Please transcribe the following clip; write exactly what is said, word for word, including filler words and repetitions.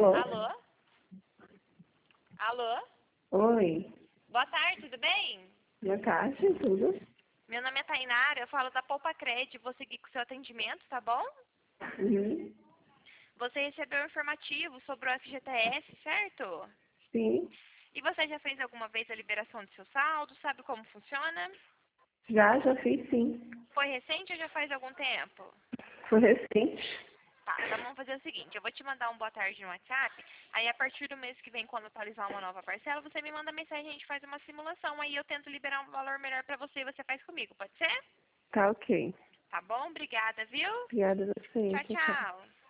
Alô? Alô? Alô? Oi. Boa tarde, tudo bem? Boa tarde, tudo? Meu nome é Tainara, eu falo da Poupa Cred, vou seguir com o seu atendimento, tá bom? Uhum. Você recebeu um informativo sobre o F G T S, certo? Sim. E você já fez alguma vez a liberação do seu saldo? Sabe como funciona? Já, já fiz sim. Foi recente ou já faz algum tempo? Foi recente. Tá, então vamos fazer o seguinte, eu vou te mandar um boa tarde no WhatsApp, aí a partir do mês que vem, quando atualizar uma nova parcela, você me manda mensagem, a gente faz uma simulação, aí eu tento liberar um valor melhor pra você e você faz comigo, pode ser? Tá ok. Tá bom? Obrigada, viu? Obrigada a você. Tchau, Tchau, tchau. tchau.